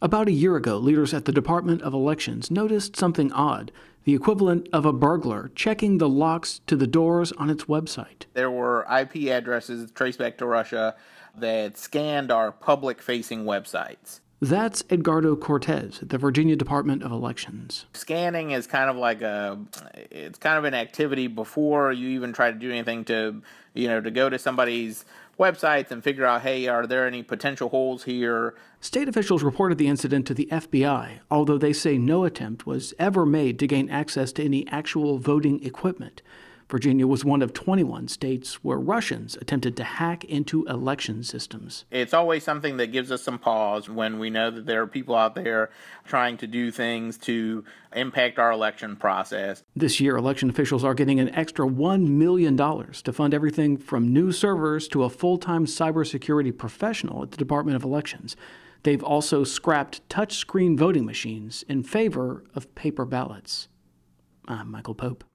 About a year ago, leaders at the Department of Elections noticed something odd, the equivalent of a burglar checking the locks to the doors on its website. There were IP addresses traced back to Russia that scanned our public-facing websites. That's Edgardo Cortez at the Virginia Department of Elections. Scanning is kind of like it's kind of an activity before you even try to do anything to go to somebody's websites and figure out, hey, are there any potential holes here? State officials reported the incident to the FBI, although they say no attempt was ever made to gain access to any actual voting equipment. Virginia was one of 21 states where Russians attempted to hack into election systems. It's always something that gives us some pause when we know that there are people out there trying to do things to impact our election process. This year, election officials are getting an extra $1 million to fund everything from new servers to a full-time cybersecurity professional at the Department of Elections. They've also scrapped touchscreen voting machines in favor of paper ballots. I'm Michael Pope.